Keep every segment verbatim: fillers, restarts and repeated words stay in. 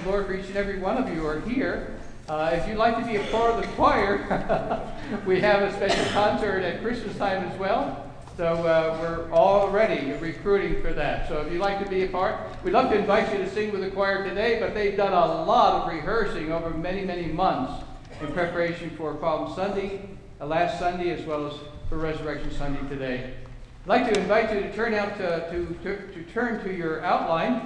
the Lord for each and every one of you who are here. Uh, if you'd like to be a part of the choir, we have a special concert at Christmas time as well. So uh, we're already recruiting for that. So if you'd like to be a part, we'd love to invite you to sing with the choir today, but they've done a lot of rehearsing over many, many months in preparation for Palm Sunday, uh, last Sunday, as well as for Resurrection Sunday today. I'd like to invite you to turn out to, to, to, to turn to your outline.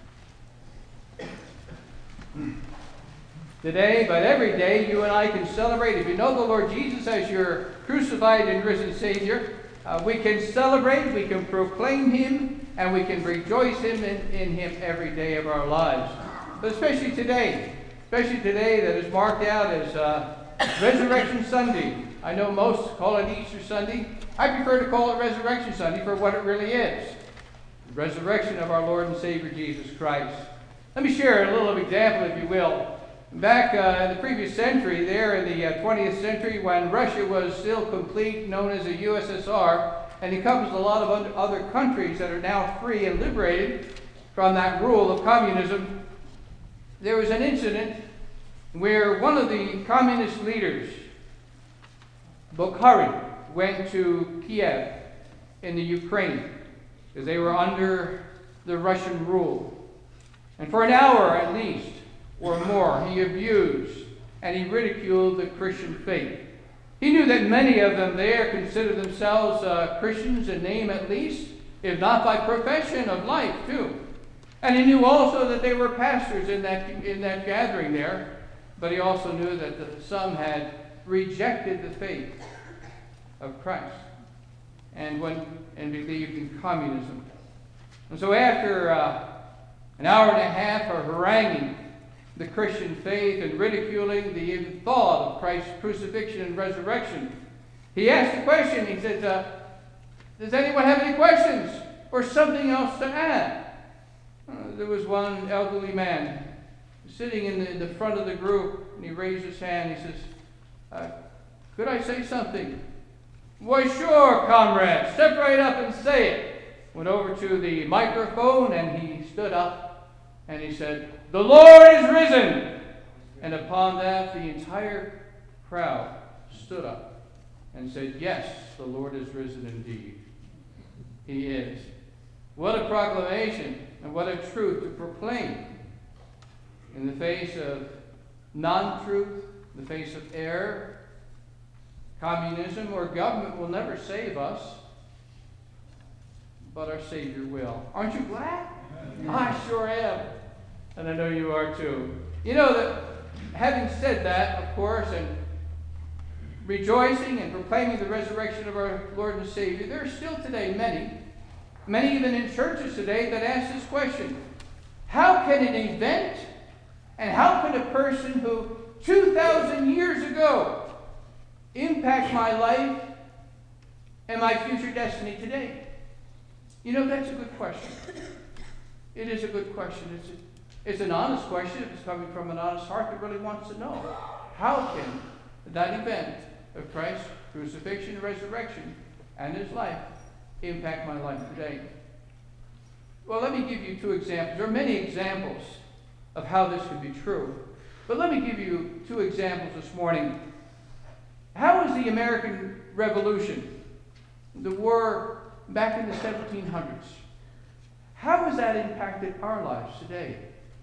Today, but every day, you and I can celebrate. If you know the Lord Jesus as your crucified and risen Savior, uh, we can celebrate, we can proclaim Him, and we can rejoice Him in, in Him every day of our lives. But especially today, especially today that is marked out as uh, Resurrection Sunday. I know most call it Easter Sunday. I prefer to call it Resurrection Sunday for what it really is. The resurrection of our Lord and Savior Jesus Christ. Let me share a little example, if you will. Back uh, in the previous century, there in the uh, twentieth century, when Russia was still complete, known as the U S S R, and it covers a lot of other countries that are now free and liberated from that rule of communism, there was an incident where one of the communist leaders, Bukharin, went to Kiev in the Ukraine because they were under the Russian rule. And for an hour at least, or more, he abused and he ridiculed the Christian faith. He knew that many of them there considered themselves uh, Christians in name at least, if not by profession of life too. And he knew also that they were pastors in that, in that gathering there, but he also knew that the, some had rejected the faith of Christ and went and believed in communism. And so after uh, an hour and a half of haranguing the Christian faith and ridiculing the even thought of Christ's crucifixion and resurrection, he asked a question. He said, uh, does anyone have any questions or something else to add? Uh, there was one elderly man sitting in the, in the front of the group, and he raised his hand. He says, uh, could I say something? Why, sure, comrade. Step right up and say it. Went over to the microphone, and he stood up, and he said, the Lord is risen. And upon that, the entire crowd stood up and said, yes, the Lord is risen indeed. He is. What a proclamation and what a truth to proclaim in the face of non-truth, in the face of error. Communism or government will never save us, but our Savior will. Aren't you glad? I sure am. And I know you are too. You know that having said that, of course, and rejoicing and proclaiming the resurrection of our Lord and Savior, there are still today many, many even in churches today, that ask this question. How can an event and how can a person who two thousand years ago impact my life and my future destiny today? You know, that's a good question. It is a good question. It's a, it's an honest question if it's coming from an honest heart that really wants to know. How can that event of Christ's crucifixion, resurrection, and His life impact my life today? Well, let me give you two examples. There are many examples of how this could be true. But let me give you two examples this morning. How was the American Revolution, the war back in the seventeen hundreds, how has that impacted our lives today?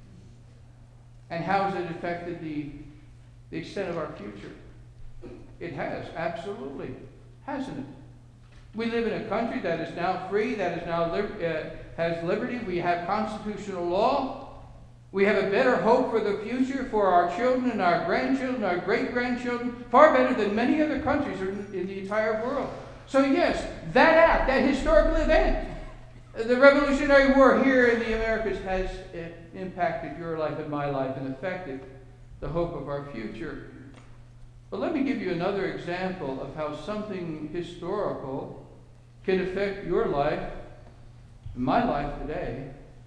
And how has it affected the, the extent of our future? It has, absolutely, hasn't it? We live in a country that is now free, that is now li- uh, has liberty. We have constitutional law. We have a better hope for the future for our children and our grandchildren, our great-grandchildren, far better than many other countries in, in the entire world. So yes, that act, that historical event, the Revolutionary War here in the Americas has uh, impacted your life and my life and affected the hope of our future. But let me give you another example of how something historical can affect your life, my life today,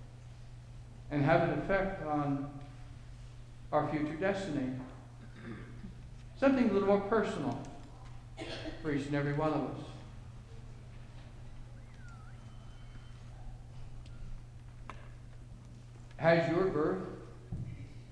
and have an effect on our future destiny. Something a little more personal for each and every one of us. Has your birth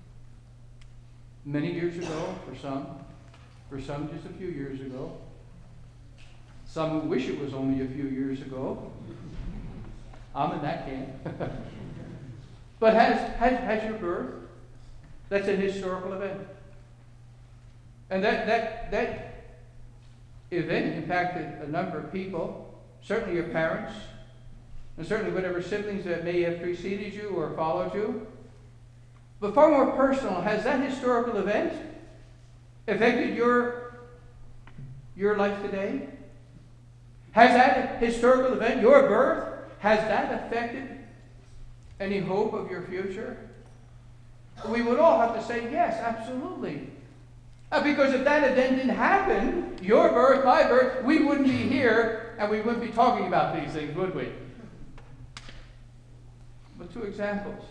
Many years ago for some, for some just a few years ago. Some who wish it was only a few years ago. I'm in that camp. But has, has, has your birth? That's a historical event. And that, that, that event impacted a number of people, certainly your parents, and certainly whatever siblings that may have preceded you or followed you. But far more personal, has that historical event affected your, your life today? Has that historical event, your birth, has that affected any hope of your future? We would all have to say yes, absolutely. Uh, because if that event didn't happen, your birth, my birth, we wouldn't be here and we wouldn't be talking about these things, would we? But two examples.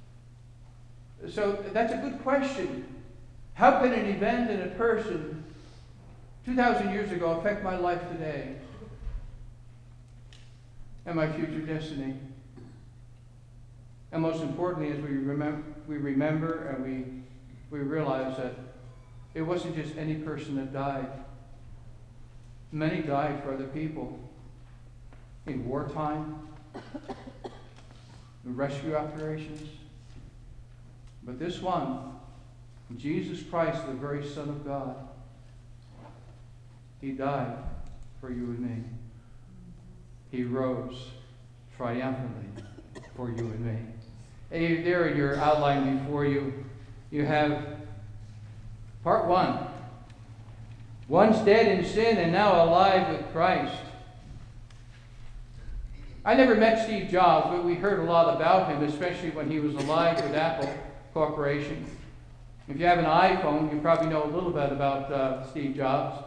So that's a good question. How can an event and a person two thousand years ago affect my life today and my future destiny? And most importantly, as we remember, we remember and we, we realize that it wasn't just any person that died. Many died for other people in wartime, in rescue operations. But this one, Jesus Christ, the very Son of God, he died for you and me. He rose triumphantly for you and me. And there in your outline before you, you have part one. Once dead in sin and now alive with Christ. I never met Steve Jobs, but we heard a lot about him, especially when he was alive with Apple Corporation. If you have an iPhone, you probably know a little bit about uh, Steve Jobs.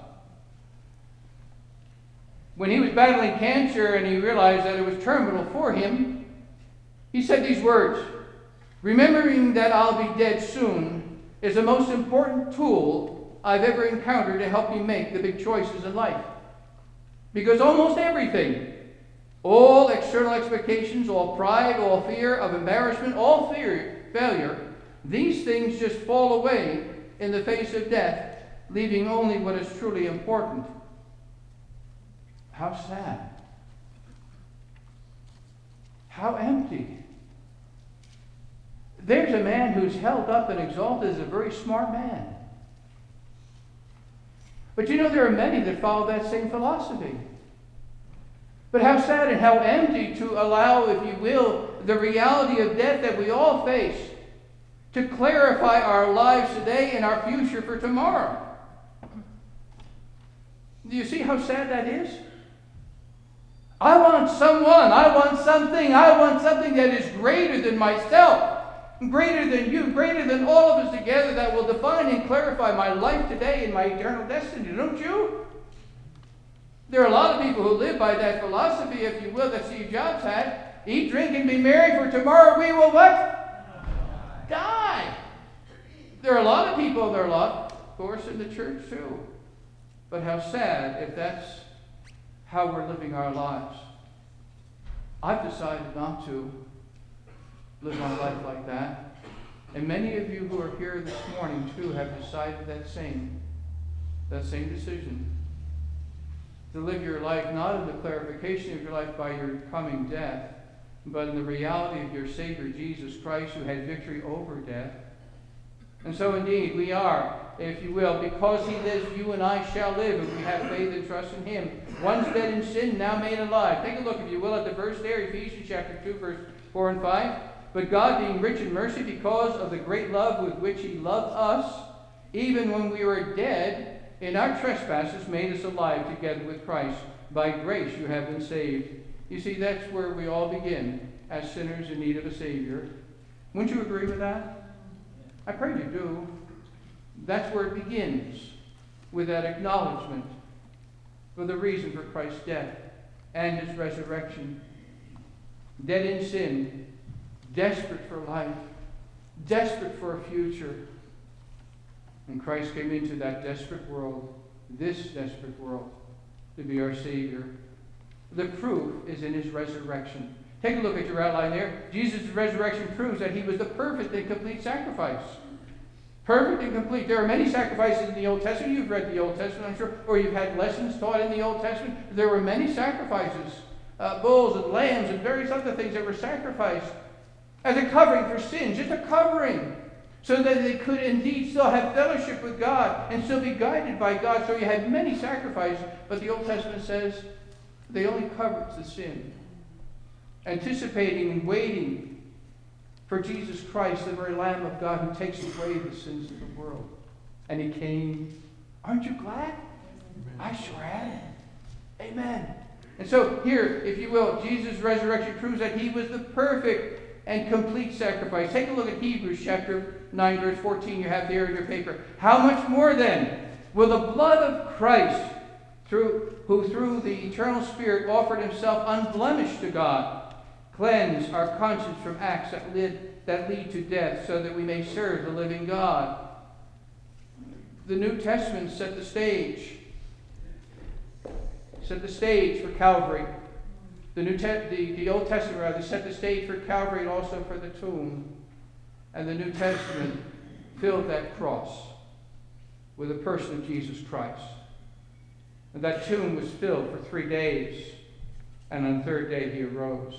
When he was battling cancer and he realized that it was terminal for him, he said these words, "Remembering that I'll be dead soon is the most important tool I've ever encountered to help me make the big choices in life. Because almost everything, all external expectations, all pride, all fear of embarrassment, all fear, failure, these things just fall away in the face of death, leaving only what is truly important." How sad. How empty. There's a man who's held up and exalted as a very smart man. But you know, there are many that follow that same philosophy. But how sad and how empty to allow, if you will, the reality of death that we all face to clarify our lives today and our future for tomorrow. Do you see how sad that is? I want someone, I want something, I want something that is greater than myself, greater than you, greater than all of us together, that will define and clarify my life today and my eternal destiny, don't you? There are a lot of people who live by that philosophy, if you will, that Steve Jobs had. Eat, drink, and be merry, for tomorrow we will what? Die. There are a lot of people, there are a lot, of course, in the church too. But how sad if that's how we're living our lives. I've decided not to live my life like that. And many of you who are here this morning too have decided that same, that same decision. To live your life not in the clarification of your life by your coming death, but in the reality of your Savior Jesus Christ, who had victory over death. And so indeed we are, if you will, because he lives, you and I shall live, if we have faith and trust in him. Once dead in sin, now made alive. Take a look, if you will, at the verse there, Ephesians chapter two, verse four and five. But God, being rich in mercy, because of the great love with which he loved us, even when we were dead in our trespasses, made us alive together with Christ. By grace you have been saved. You see, that's where we all begin, as sinners in need of a Savior. Wouldn't you agree with that? I pray you do. That's where it begins, with that acknowledgement for the reason for Christ's death and his resurrection. Dead in sin, desperate for life, desperate for a future. And Christ came into that desperate world, this desperate world, to be our Savior. The proof is in his resurrection. Take a look at your outline there. Jesus' resurrection proves that he was the perfect and complete sacrifice. Perfect and complete. There are many sacrifices in the Old Testament. You've read the Old Testament, I'm sure, or you've had lessons taught in the Old Testament. There were many sacrifices, uh, bulls and lambs and various other things that were sacrificed as a covering for sin, just a covering, so that they could indeed still have fellowship with God and still be guided by God. So you had many sacrifices, but the Old Testament says they only covered the sin, anticipating and waiting for Jesus Christ, the very Lamb of God who takes away the sins of the world. And he came. Aren't you glad? Amen. I sure am. Amen. And so here, if you will, Jesus' resurrection proves that he was the perfect and complete sacrifice. Take a look at Hebrews chapter nine, verse fourteen. You have there in your paper. How much more then will the blood of Christ, through who through the eternal Spirit offered himself unblemished to God, cleanse our conscience from acts that lead, that lead to death, so that we may serve the living God. The New Testament set the stage. Set the stage for Calvary. The, New Te- the, the Old Testament rather set the stage for Calvary and also for the tomb. And the New Testament filled that cross with the person of Jesus Christ. And that tomb was filled for three days. And on the third day he arose.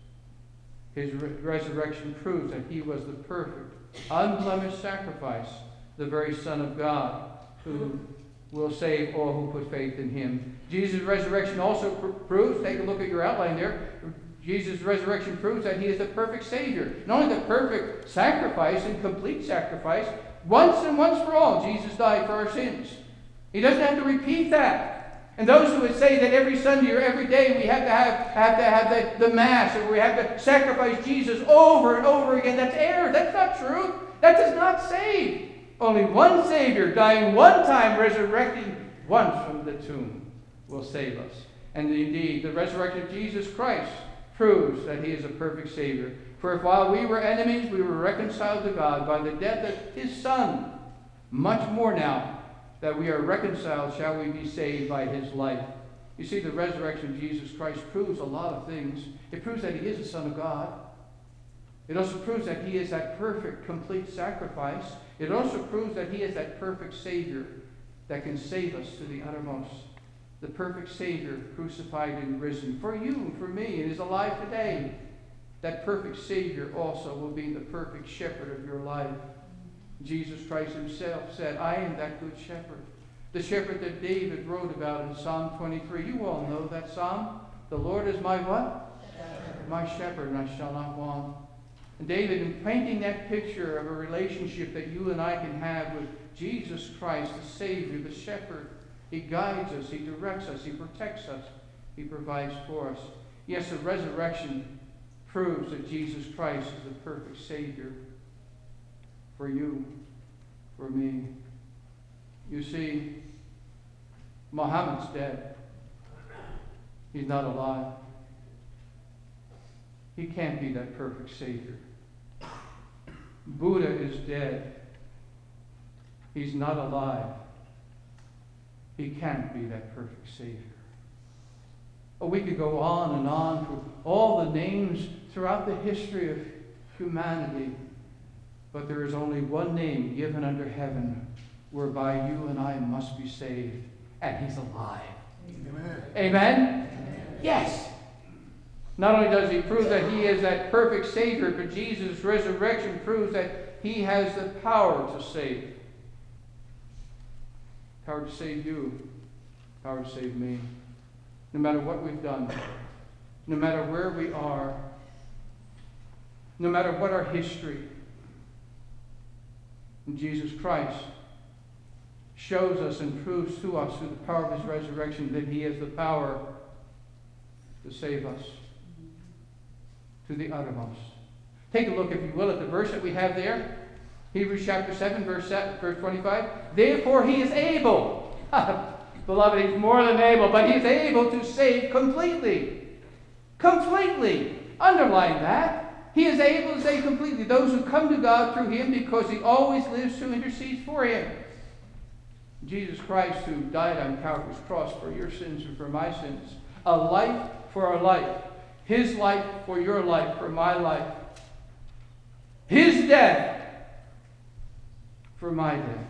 His re- resurrection proves that he was the perfect, unblemished sacrifice, the very Son of God, who will save all who put faith in him. Jesus' resurrection also pr- proves, take a look at your outline there, Jesus' resurrection proves that he is the perfect Savior. Not only the perfect sacrifice and complete sacrifice, once and once for all, Jesus died for our sins. He doesn't have to repeat that. And those who would say that every Sunday or every day we have to have, have to have the, the Mass, or we have to sacrifice Jesus over and over again, that's error. That's not true. That does not save. Only one Savior, dying one time, resurrecting once from the tomb, will save us. And indeed, the resurrection of Jesus Christ proves that he is a perfect Savior. For if while we were enemies, we were reconciled to God by the death of his Son, much more now that we are reconciled shall we be saved by his life. You see, the resurrection of Jesus Christ proves a lot of things. It proves that he is the Son of God. It also proves that he is that perfect, complete sacrifice. It also proves that he is that perfect Savior that can save us to the uttermost. The perfect Savior, crucified and risen for you and for me, and is alive today. That perfect Savior also will be the perfect shepherd of your life. Jesus Christ himself said, I am that good shepherd. The shepherd that David wrote about in Psalm twenty-three. You all know that psalm. The Lord is my what? Shepherd. My shepherd, and I shall not want. And David, in painting that picture of a relationship that you and I can have with Jesus Christ, the Savior, the shepherd, he guides us, he directs us, he protects us, he provides for us. Yes, the resurrection proves that Jesus Christ is the perfect Savior for you, for me. You see, Muhammad's dead. He's not alive. He can't be that perfect Savior. Buddha is dead. He's not alive. He can't be that perfect Savior. Oh, we could go on and on through all the names throughout the history of humanity. But there is only one name given under heaven whereby you and I must be saved. And he's alive. Amen. Amen? Amen? Yes. Not only does he prove that he is that perfect Savior, but Jesus' resurrection proves that he has the power to save. Power to save you. Power to save me. No matter what we've done. No matter where we are. No matter what our history. And Jesus Christ shows us and proves to us through the power of his resurrection that he has the power to save us to the uttermost. Take a look, if you will, at the verse that we have there. Hebrews chapter seven, verse twenty-five. Therefore he is able. Beloved, he's more than able, but he is able to save completely. Completely. Underline that. He is able to save completely those who come to God through him, because he always lives to intercede for him. Jesus Christ, who died on Calvary's cross for your sins and for my sins. A life for our life. His life for your life, for my life. His death for my death,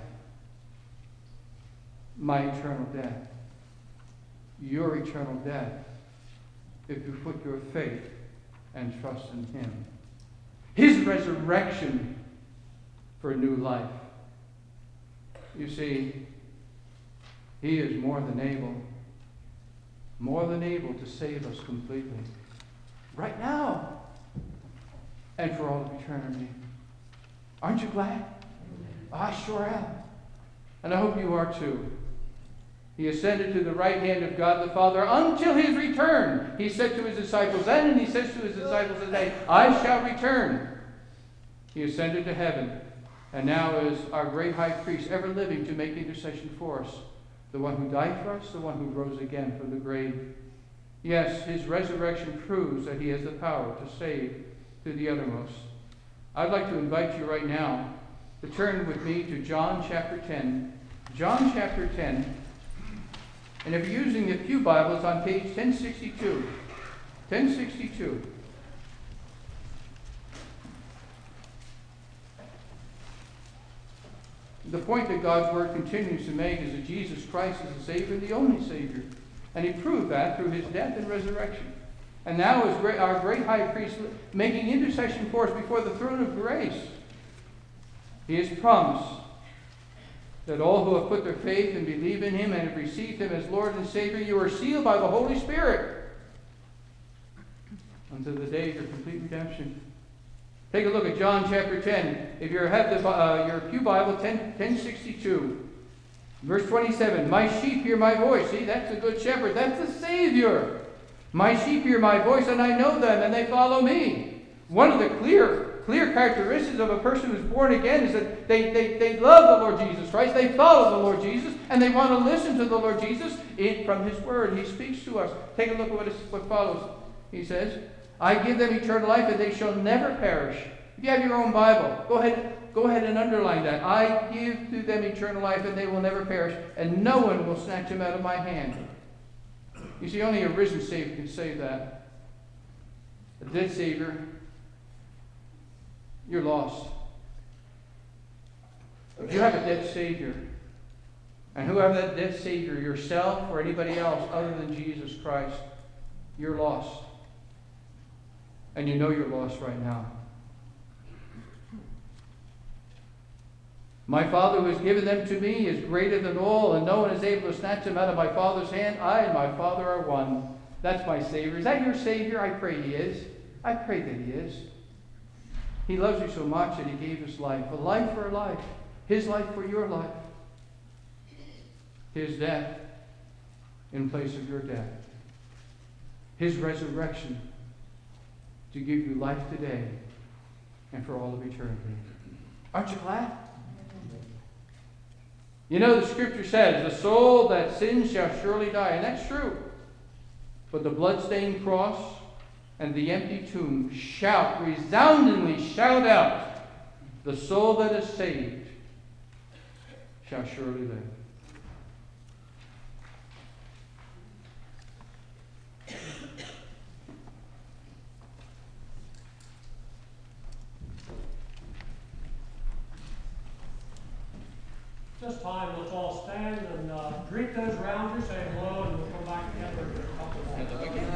my eternal death, your eternal death, if you put your faith and trust in him. His resurrection for new life. You see, he is more than able, more than able to save us completely. Right now, and for all of eternity. Aren't you glad? I sure am. And I hope you are too. He ascended to the right hand of God the Father until his return. He said to his disciples then, and he says to his disciples today, I shall return. He ascended to heaven, and now is our great high priest, ever living to make intercession for us. The one who died for us, the one who rose again from the grave. Yes, his resurrection proves that he has the power to save to the uttermost. I'd like to invite you right now to turn with me to John chapter ten. John chapter ten. And if you're using the Pew Bible, it's on page ten sixty-two. ten sixty-two. The point that God's Word continues to make is that Jesus Christ is the Savior, the only Savior. And he proved that through his death and resurrection. And now is great, our great high priest making intercession for us before the throne of grace. He has promised that all who have put their faith and believe in him and have received him as Lord and Savior, you are sealed by the Holy Spirit until the day of your complete redemption. Take a look at John chapter ten. If you have the, uh, your Pew Bible, ten sixty-two. Verse twenty-seven. My sheep hear my voice. See, that's the good shepherd. That's the Savior. My sheep hear my voice, and I know them, and they follow me. One of the clear Clear characteristics of a person who's born again is that they, they, they love the Lord Jesus Christ, they follow the Lord Jesus, and they want to listen to the Lord Jesus in, from his word. He speaks to us. Take a look at what, is, what follows. He says, I give them eternal life, and they shall never perish. If you have your own Bible, go ahead, go ahead and underline that. I give to them eternal life, and they will never perish, and no one will snatch them out of my hand. You see, only a risen Savior can say that. A dead Savior, you're lost. If you have a dead Savior, and who have that dead Savior, yourself or anybody else other than Jesus Christ, you're lost. And you know you're lost right now. My Father who has given them to me is greater than all, and no one is able to snatch them out of my Father's hand. I and my Father are one. That's my Savior. Is that your Savior? I pray he is. I pray that he is. He loves you so much that he gave his life. A life for a life. His life for your life. His death in place of your death. His resurrection to give you life today and for all of eternity. Aren't you glad? You know, the scripture says, the soul that sins shall surely die. And that's true. But the bloodstained cross and the empty tomb shout, resoundingly shout out, the soul that is saved shall surely live. This time, let's all stand and uh, greet those around you, say hello, and we'll come back together in a couple of minutes.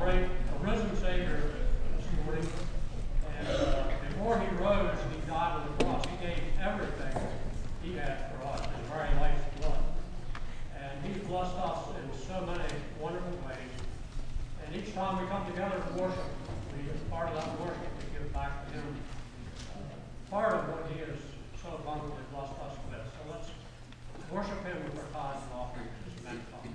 celebrate a risen Savior this morning. And uh, before he rose, he died on the cross. He gave everything he had for us, his very life's blood. And he's blessed us in so many wonderful ways. And each time we come together to worship, we, as part of that worship, we give back to him uh, part of what he has so abundantly blessed us with. So let's worship him with our tithes and offerings this many times.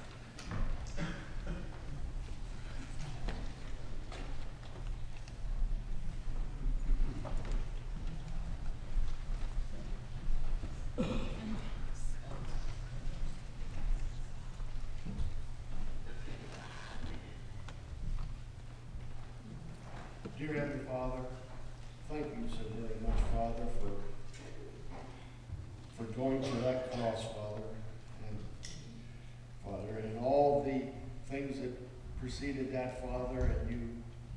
Dear Heavenly Father, thank you so very much, Father, for for going to that cross, Father, and Father, and all the things that preceded that, Father, and you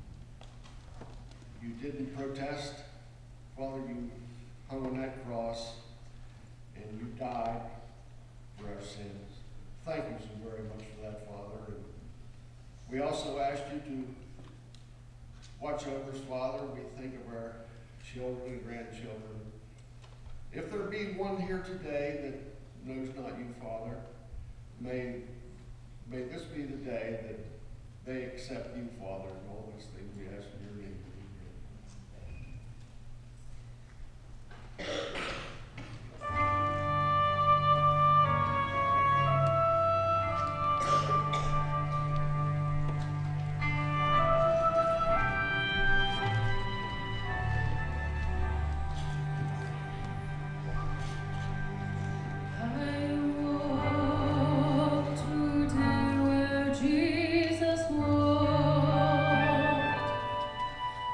you didn't protest, Father. You hung on that cross, and you died for our sins. Thank you so very much for that, Father. And we also asked you to watch over us, Father. We think of our children and grandchildren. If there be one here today that knows not you, Father, may, may this be the day that they accept you, Father, and all these things we ask in your name. Jesus walked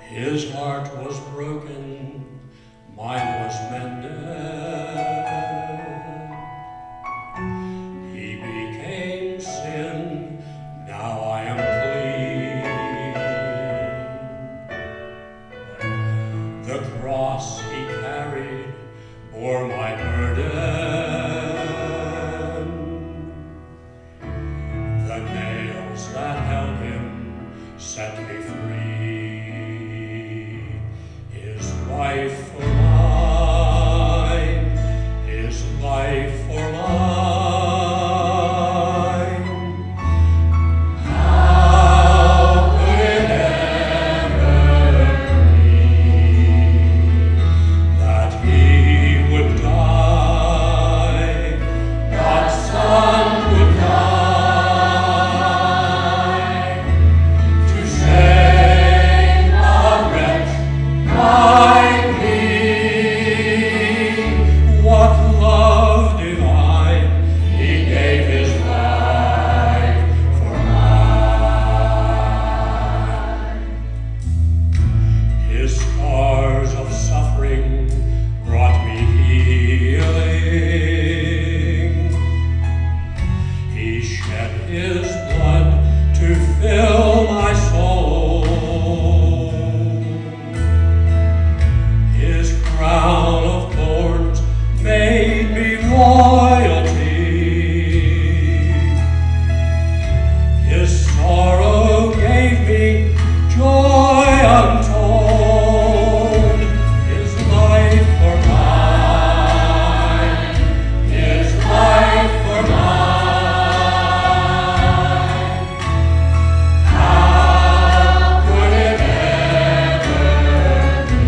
His heart was broken, mine was mended. He became sin, now I am clean. The cross he carried bore my burden. The nails that held him set me free. His life for mine, his life for mine. How could it ever be that he would die, God's Son would die, to save a wretch like me? What love divine, he gave his life for mine. His scars of suffering brought me healing. He shed his blood to fill my soul. His crown of thorns made me royalty. His sorrow gave me joy untold. His life for mine, his life for mine. How could it ever be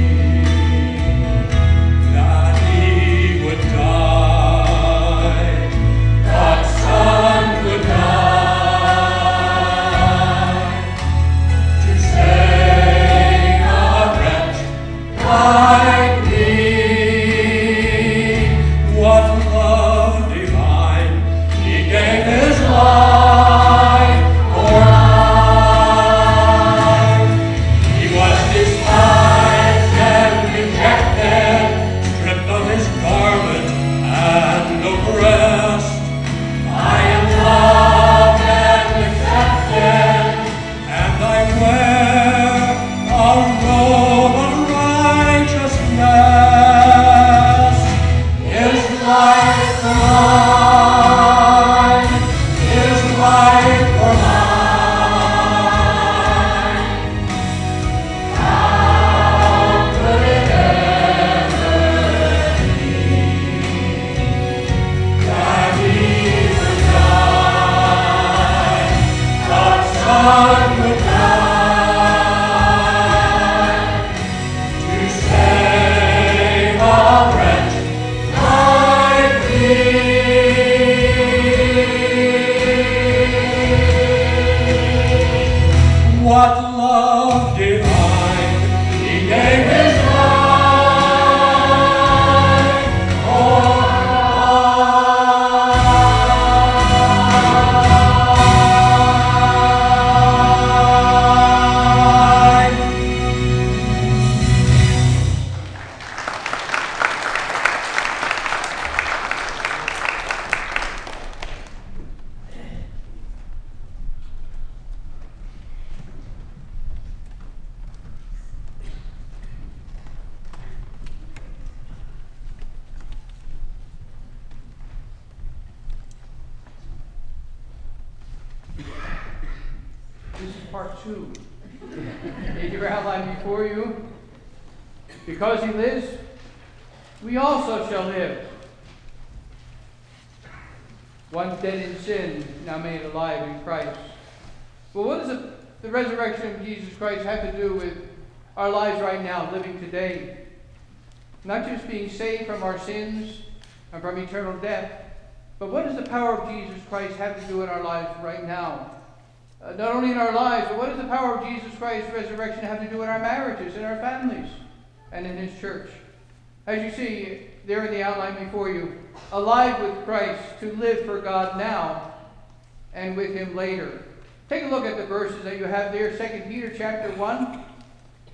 that he would die, God's Son would die, to save a wretch like me? What love divine, he gave his life for mine. He was despised and rejected, stripped of his garment and oppressed. I am loved and accepted, and I wear a robe of righteousness. His life for mine, his life for mine. How could it ever be that he would die, God's Son would die, to save a wretch like me? What love divine, he gave his life for mine. This is part two. Take your outline before you. Because he lives, we also shall live. Once dead in sin, now made alive in Christ. Well, what does the, the resurrection of Jesus Christ have to do with our lives right now, living today? Not just being saved from our sins and from eternal death, but what does the power of Jesus Christ have to do in our lives right now? Uh, not only in our lives, but what does the power of Jesus Christ's resurrection have to do in our marriages, in our families, and in his church? As you see there in the outline before you, alive with Christ to live for God now and with him later. Take a look at the verses that you have there, Second Peter chapter one,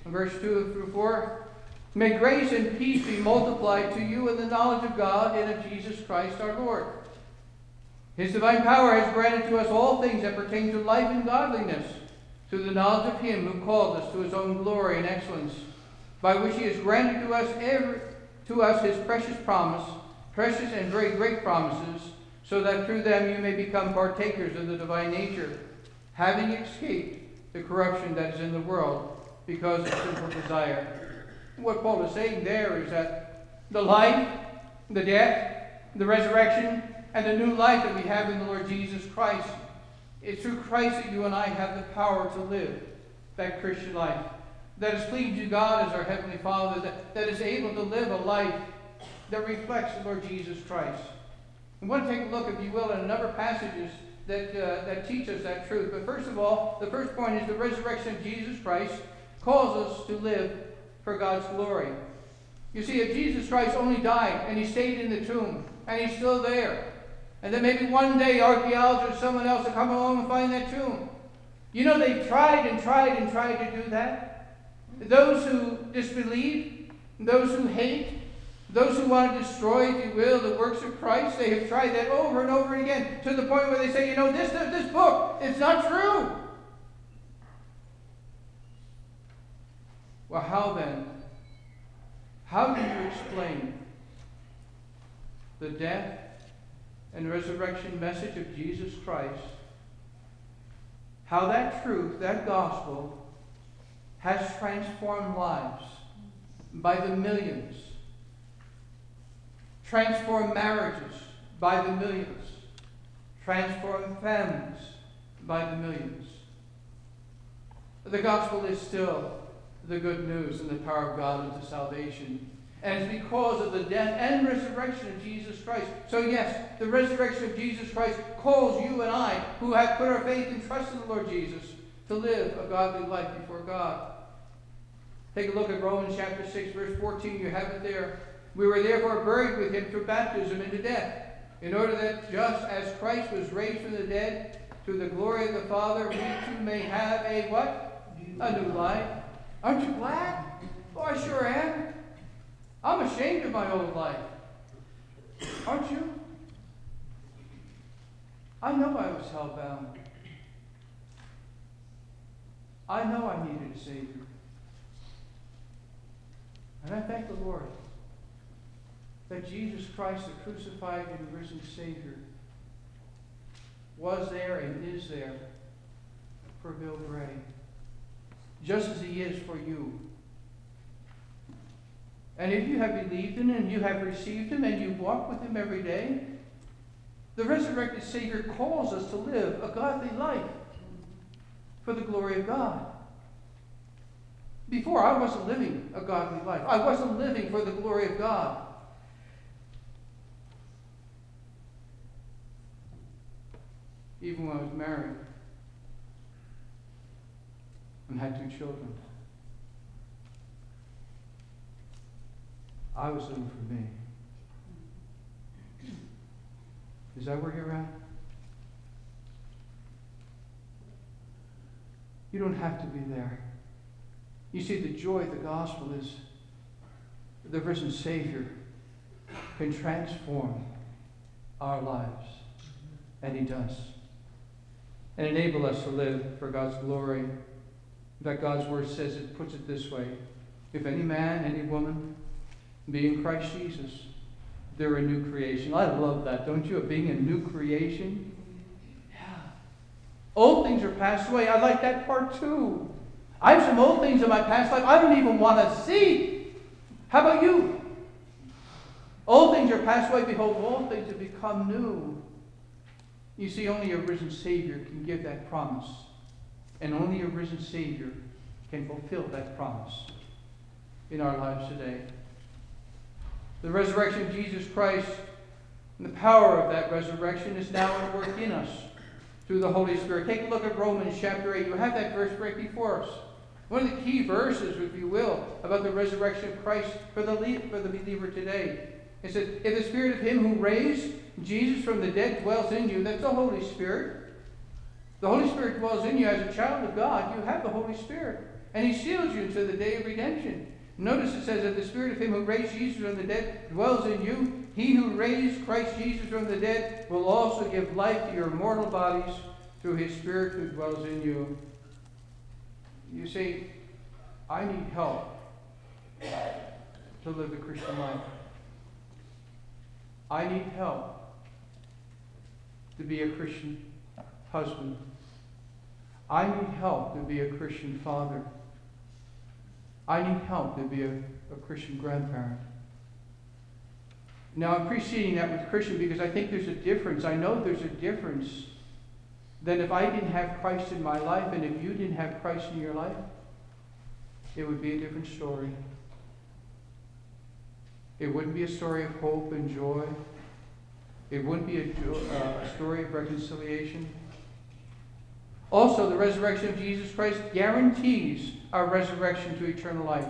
Verse two through four. May grace and peace be multiplied to you in the knowledge of God and of Jesus Christ our Lord. His divine power has granted to us all things that pertain to life and godliness, through the knowledge of him who called us to his own glory and excellence, by which he has granted to us every, to us his precious promise, precious and very great promises, so that through them you may become partakers of the divine nature, having escaped the corruption that is in the world because of sinful desire. What Paul is saying there is that the life, the death, the resurrection, and the new life that we have in the Lord Jesus Christ, it's through Christ that you and I have the power to live that Christian life that is pleasing to God as our Heavenly Father, that, that is able to live a life that reflects the Lord Jesus Christ. We want to take a look, if you will, at a number of passages that, uh, that teach us that truth. But first of all, the first point is the resurrection of Jesus Christ calls us to live for God's glory. You see, if Jesus Christ only died and he stayed in the tomb and he's still there, and then maybe one day archaeologists or someone else will come along and find that tomb. You know, they tried and tried and tried to do that. Those who disbelieve, those who hate, those who want to destroy, if you will, the works of Christ, they have tried that over and over again, to the point where they say, you know, this, this book is not true. Well, how then? How do you explain the death and resurrection message of Jesus Christ? How that truth, that gospel, has transformed lives by the millions, transformed marriages by the millions, transformed families by the millions. The gospel is still the good news and the power of God unto salvation. And it's because of the death and resurrection of Jesus Christ. So yes, the resurrection of Jesus Christ calls you and I, who have put our faith and trust in the Lord Jesus, to live a godly life before God. Take a look at Romans chapter six, verse fourteen. You have it there. We were therefore buried with him through baptism into death, in order that just as Christ was raised from the dead through the glory of the Father, we too may have a what? A new life. Aren't you glad? Oh, I sure am. I'm ashamed of my old life. Aren't you? I know I was hellbound. I know I needed a Savior. And I thank the Lord that Jesus Christ, the crucified and risen Savior, was there and is there for Bill Gray, just as he is for you. And if you have believed in him and you have received him and you walk with him every day, the resurrected Savior calls us to live a godly life for the glory of God. Before, I wasn't living a godly life. I wasn't living for the glory of God. Even when I was married and had two children, I was living for me. Is that where you're at? You don't have to be there. You see, the joy of the gospel is the risen Savior can transform our lives. And he does. And enable us to live for God's glory. In fact, God's word says it, puts it this way. If any man, any woman, be in Christ Jesus, they're a new creation. I love that, don't you? Of being a new creation. Yeah. Old things are passed away. I like that part too. I have some old things in my past life I don't even want to see. How about you? Old things are passed away. Behold, all things have become new. You see, only a risen Savior can give that promise. And only a risen Savior can fulfill that promise in our lives today. The resurrection of Jesus Christ and the power of that resurrection is now at work in us through the Holy Spirit. Take a look at Romans chapter eight. You have that verse right before us. One of the key verses, if you will, about the resurrection of Christ for the, for the believer today. It says, if the Spirit of him who raised Jesus from the dead dwells in you, that's the Holy Spirit. The Holy Spirit dwells in you as a child of God. You have the Holy Spirit. And he seals you until the day of redemption. Notice it says that the Spirit of him who raised Jesus from the dead dwells in you. He who raised Christ Jesus from the dead will also give life to your mortal bodies through his Spirit who dwells in you. You say, I need help to live the Christian life. I need help to be a Christian husband. I need help to be a Christian father. I need help to be a, a Christian grandparent. Now, I'm preceding that with Christian because I think there's a difference. I know there's a difference than if I didn't have Christ in my life, and if you didn't have Christ in your life, it would be a different story. It wouldn't be a story of hope and joy. It wouldn't be a, jo- uh, a story of reconciliation. Also, the resurrection of Jesus Christ guarantees our resurrection to eternal life.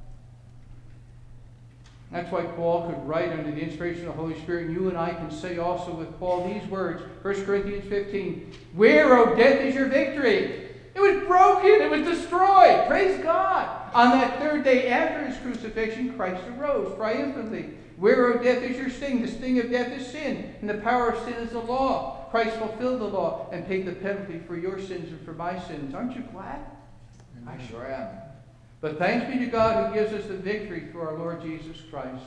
That's why Paul could write under the inspiration of the Holy Spirit. And you and I can say also with Paul these words, First Corinthians fifteen, where, O death, is your victory? It was broken. It was destroyed. Praise God. On that third day after his crucifixion, Christ arose triumphantly. Where, O death, is your sting? The sting of death is sin, and the power of sin is the law. Christ fulfilled the law and paid the penalty for your sins and for my sins. Aren't you glad? Amen. I sure am. But thanks be to God who gives us the victory through our Lord Jesus Christ.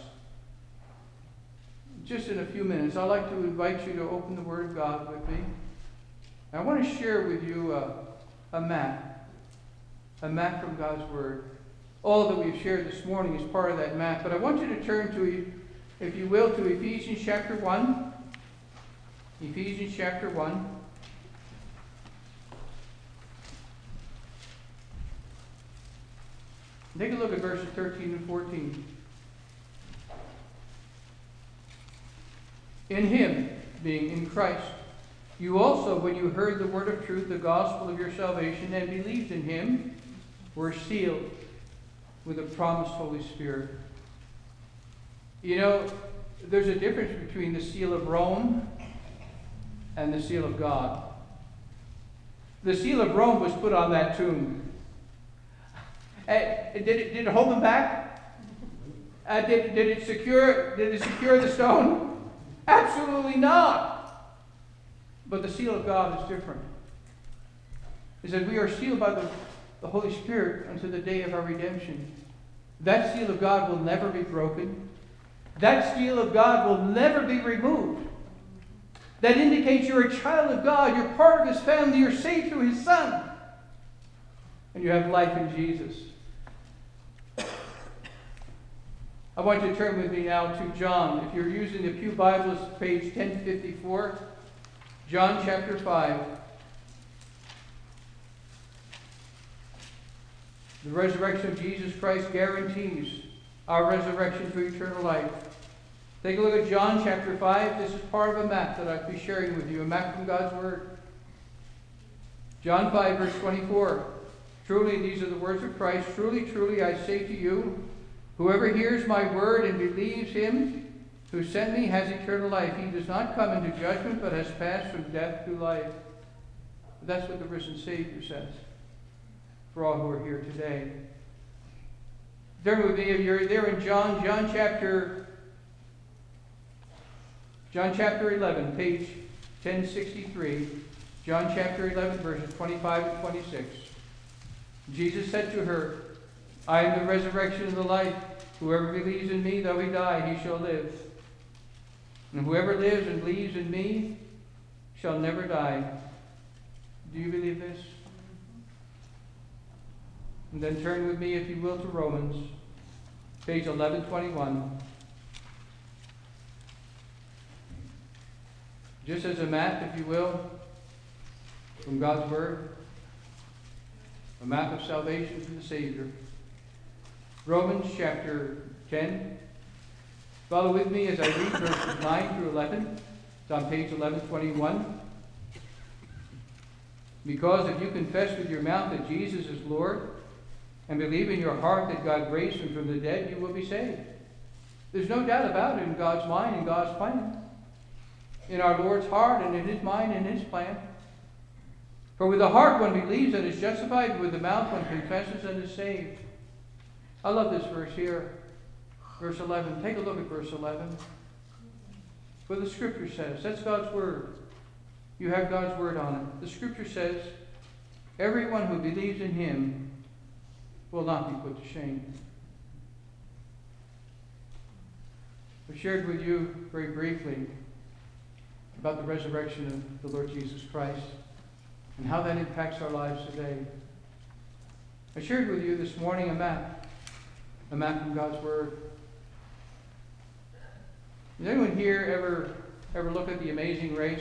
Just in a few minutes, I'd like to invite you to open the Word of God with me. I want to share with you a, a map, a map from God's Word. All that we've shared this morning is part of that map, but I want you to turn to, if you will, to Ephesians chapter one. Ephesians chapter one. Take a look at verses thirteen and fourteen. In him, being in Christ, you also, when you heard the word of truth, the gospel of your salvation, and believed in him, were sealed with the promised Holy Spirit. You know, there's a difference between the seal of Rome and the seal of God. The seal of Rome was put on that tomb. Uh, did it, did it hold them back? Uh, did, did it secure, did it secure the stone? Absolutely not. But the seal of God is different. It says we are sealed by the, the Holy Spirit unto the day of our redemption. That seal of God will never be broken. That seal of God will never be removed. That indicates you're a child of God. You're part of his family. You're saved through his Son. And you have life in Jesus. I want you to turn with me now to John. If you're using the Pew Bibles, page ten fifty-four. John chapter five. The resurrection of Jesus Christ guarantees our resurrection to eternal life. Take a look at John chapter five. This is part of a map that I'll be sharing with you, a map from God's Word. John five, verse twenty-four. Truly, these are the words of Christ. Truly, truly, I say to you, whoever hears my word and believes him who sent me has eternal life. He does not come into judgment, but has passed from death to life. That's what the risen Savior says for all who are here today. Turn with me, if you're there in John, John chapter, John chapter eleven, page ten sixty-three. John chapter eleven, verses twenty-five and twenty-six. Jesus said to her, I am the resurrection and the life. Whoever believes in me, though he die, he shall live. And whoever lives and believes in me shall never die. Do you believe this? And then turn with me, if you will, to Romans, page eleven twenty-one. Just as a map, if you will, from God's Word, a map of salvation for the Savior. Romans chapter ten. Follow with me as I read verses nine through eleven. It's on page eleven twenty-one. Because if you confess with your mouth that Jesus is Lord, and believe in your heart that God raised him from the dead, you will be saved. There's no doubt about it in God's mind and God's plan. In our Lord's heart and in his mind and his plan. For with the heart one believes and is justified, and with the mouth one confesses and is saved. I love this verse here. Verse eleven. Take a look at verse eleven. What the Scripture says. That's God's Word. You have God's Word on it. The Scripture says, everyone who believes in Him will not be put to shame. I shared with you very briefly about the resurrection of the Lord Jesus Christ and how that impacts our lives today. I shared with you this morning a map, a map from God's Word. Does anyone here ever ever look at The Amazing Race?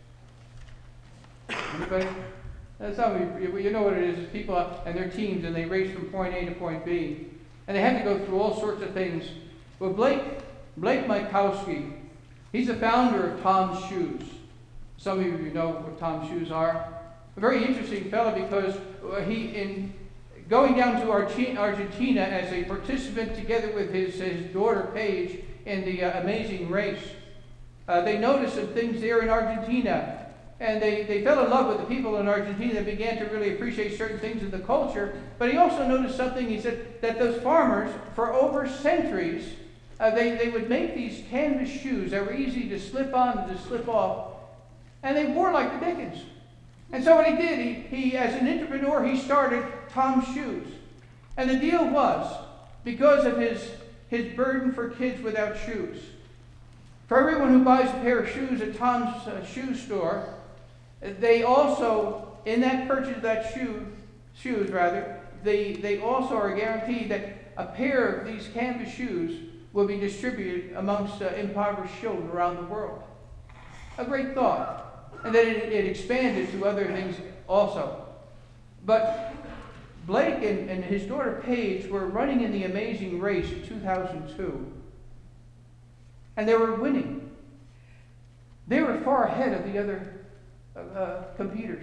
Anybody? That's how we, you know what it is. It's people and their teams, and they race from point A to point B. And they have to go through all sorts of things. Well, Blake, Blake Mykowski, he's the founder of Tom's Shoes. Some of you know what Tom's Shoes are. A very interesting fellow because he, in going down to Argentina as a participant together with his, his daughter Paige in the uh, Amazing Race, uh, they noticed some things there in Argentina. And they, they fell in love with the people in Argentina and began to really appreciate certain things in the culture. But he also noticed something. He said that those farmers, for over centuries, uh, they, they would make these canvas shoes that were easy to slip on and to slip off. And they wore like the Dickens. And so what he did, he, he as an entrepreneur, he started Tom's Shoes. And the deal was, because of his, his burden for kids without shoes, for everyone who buys a pair of shoes at Tom's uh, shoe store, they also, in that purchase of that shoe, shoes rather, they, they also are guaranteed that a pair of these canvas shoes will be distributed amongst uh, impoverished children around the world. A great thought. And then it, it expanded to other things also. But Blake and, and his daughter Paige were running in the Amazing Race in two thousand two. And they were winning. They were far ahead of the other Uh, computers.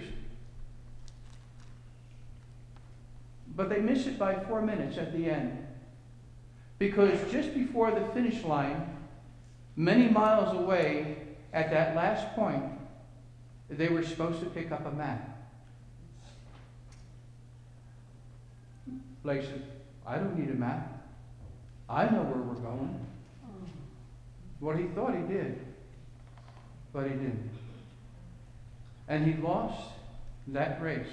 But they missed it by four minutes at the end. Because just before the finish line, many miles away at that last point, they were supposed to pick up a map. Blake said, I don't need a map. I know where we're going. Well, he thought he did, but he didn't. And he lost that race.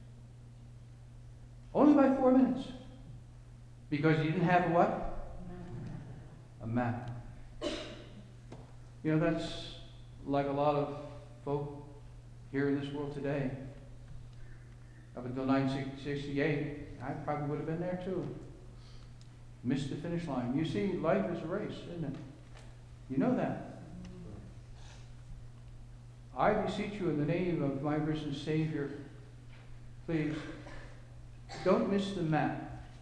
Only by four minutes. Because he didn't have a what? A map. You know, that's like a lot of folk here in this world today. Up until nineteen sixty-eight, I probably would have been there too. Missed the finish line. You see, life is a race, isn't it? You know that. I beseech you in the name of my risen Savior, please, don't miss the map.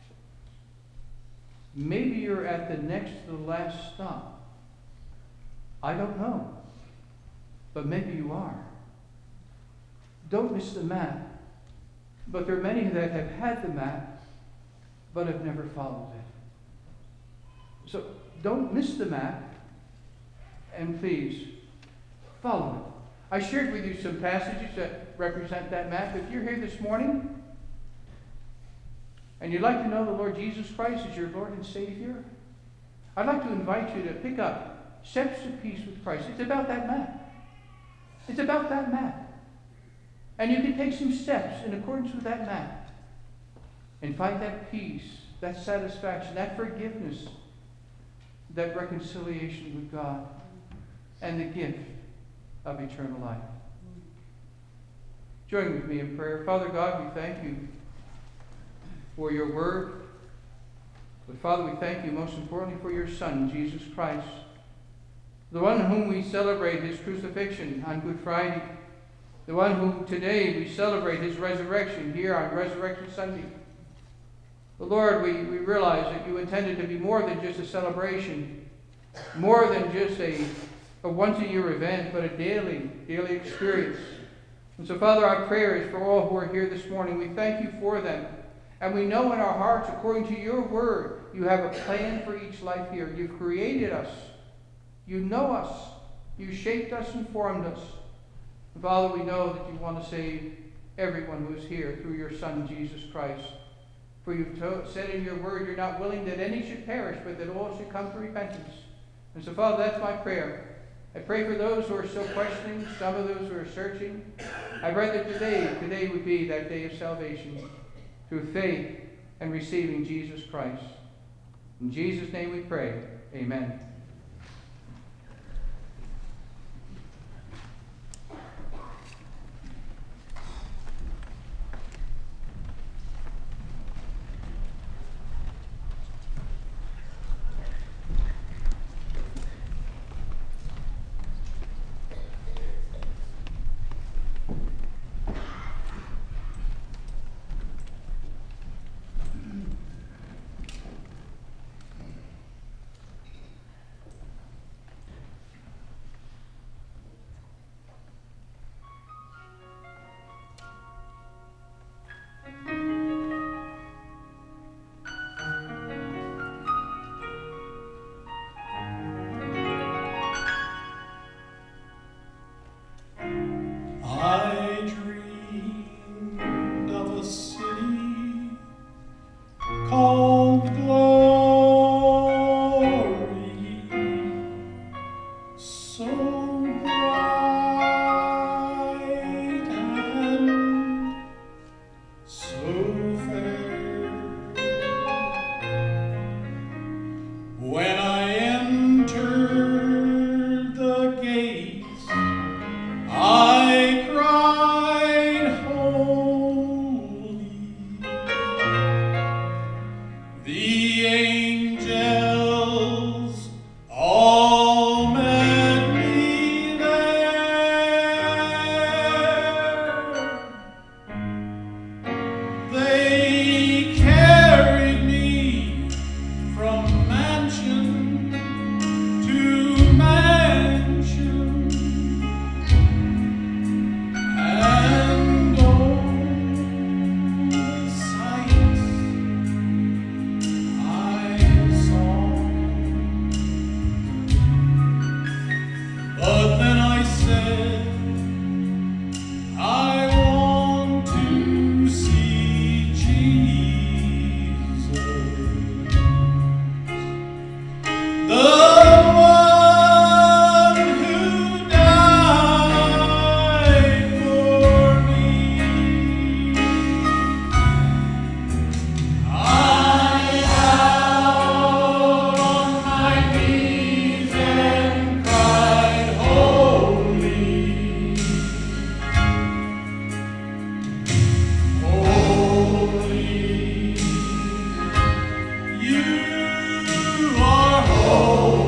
Maybe you're at the next to the last stop. I don't know. But maybe you are. Don't miss the map. But there are many that have had the map, but have never followed it. So don't miss the map, and please, follow it. I shared with you some passages that represent that map. If you're here this morning and you'd like to know the Lord Jesus Christ as your Lord and Savior, I'd like to invite you to pick up Steps to Peace with Christ. It's about that map. It's about that map. And you can take some steps in accordance with that map and find that peace, that satisfaction, that forgiveness, that reconciliation with God, and the gift of eternal life. Join with me in prayer. Father God, we thank you for your word. But Father, we thank you most importantly for your Son, Jesus Christ, the one whom we celebrate his crucifixion on Good Friday, the one who today we celebrate his resurrection here on Resurrection Sunday. But Lord, we, we realize that you intended to be more than just a celebration, more than just a a once-a-year event, but a daily, daily experience. And so, Father, our prayer is for all who are here this morning. We thank you for them. And we know in our hearts, according to your word, you have a plan for each life here. You've created us. You know us. You shaped us and formed us. And Father, we know that you want to save everyone who is here through your Son, Jesus Christ. For you've to- said in your word you're not willing that any should perish, but that all should come to repentance. And so, Father, that's my prayer. I pray for those who are still questioning, some of those who are searching. I pray that today, today would be that day of salvation through faith and receiving Jesus Christ. In Jesus' name we pray. Amen. You are holy.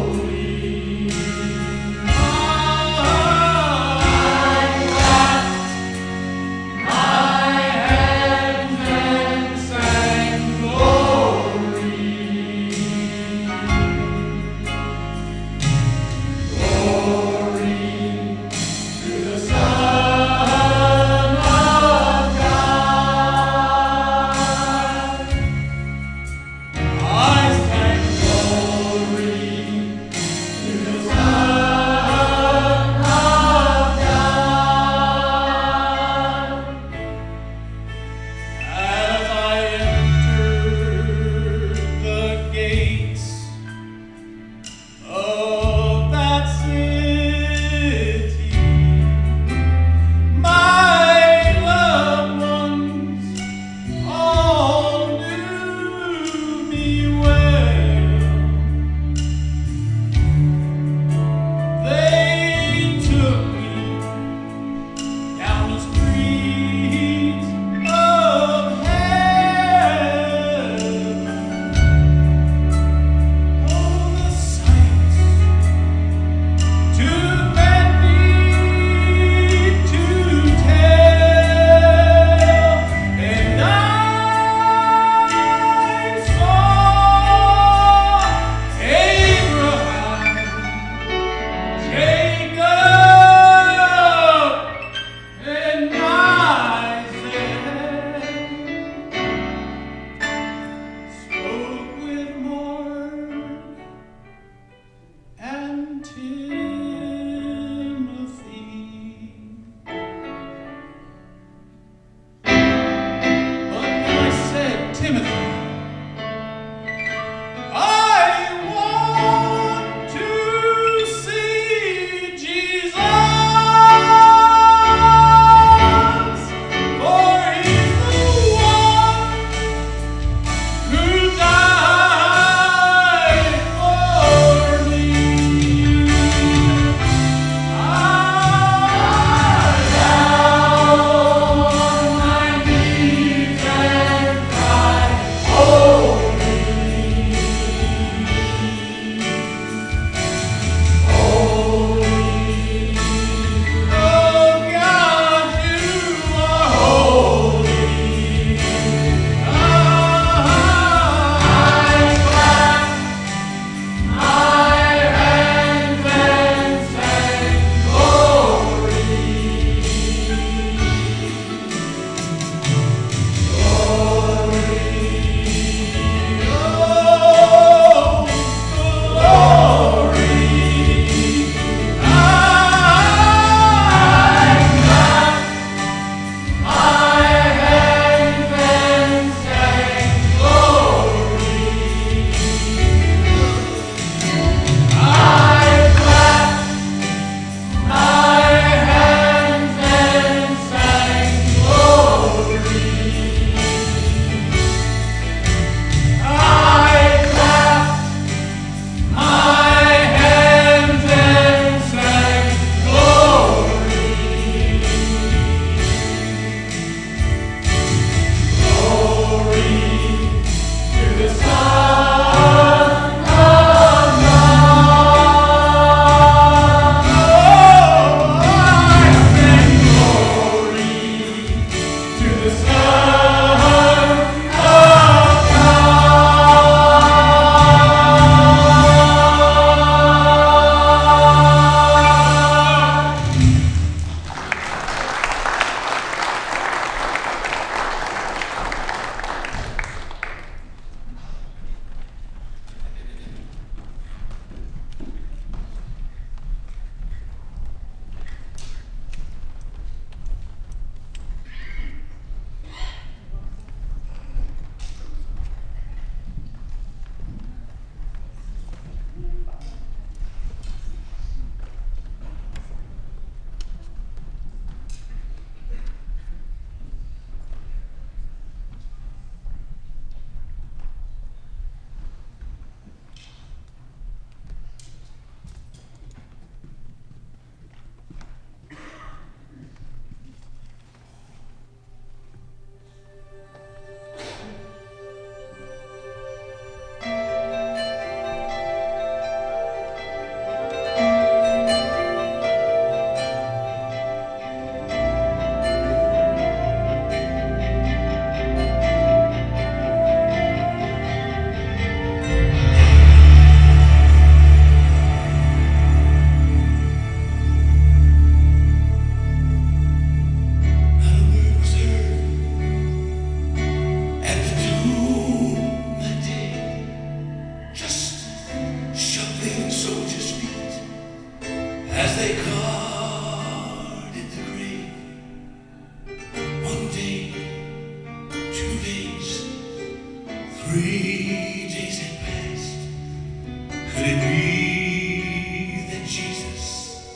Three days had passed. Could it be that Jesus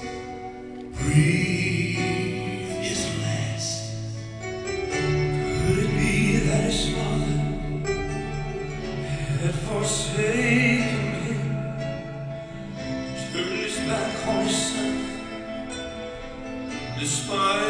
breathed his last? Could it be that his Father had forsaken him, turned his back on his Son, despite